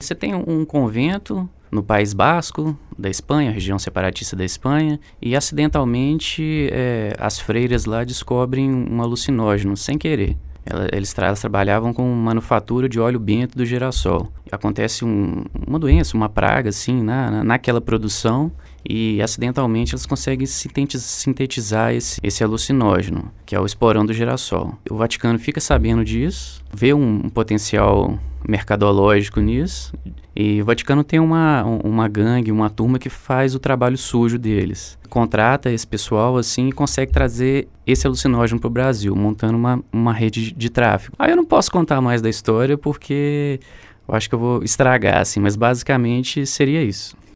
você tem um convento no País Basco, da Espanha, região separatista da Espanha, e acidentalmente as freiras lá descobrem um alucinógeno, sem querer. Elas trabalhavam com manufatura de óleo bento do girassol. Acontece uma doença, uma praga, assim, naquela produção, e acidentalmente elas conseguem sintetizar esse alucinógeno, que é o esporão do girassol. O Vaticano fica sabendo disso, vê um potencial mercadológico nisso, e o Vaticano tem uma gangue, uma turma que faz o trabalho sujo deles. Contrata esse pessoal assim e consegue trazer esse alucinógeno para o Brasil, montando uma rede de tráfico. Aí eu não posso contar mais da história porque eu acho que eu vou estragar, assim, mas basicamente seria isso.